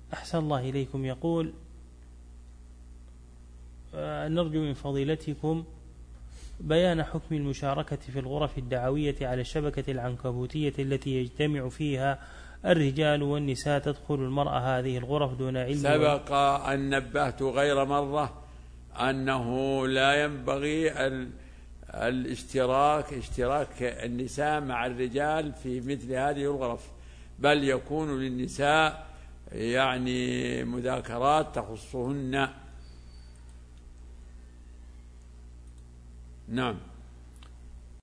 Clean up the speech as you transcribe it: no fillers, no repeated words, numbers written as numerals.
أحسن الله إليكم. يقول نرجو من فضيلتكم بيان حكم المشاركة في الغرف الدعوية على الشبكة العنكبوتية التي يجتمع فيها الرجال والنساء. تدخل المرأة هذه الغرف دون علم. سبق أن نبهت غير مرة أنه لا ينبغي اشتراك النساء مع الرجال في مثل هذه الغرف، بل يكون للنساء يعني مذاكرات تخصهن. نعم.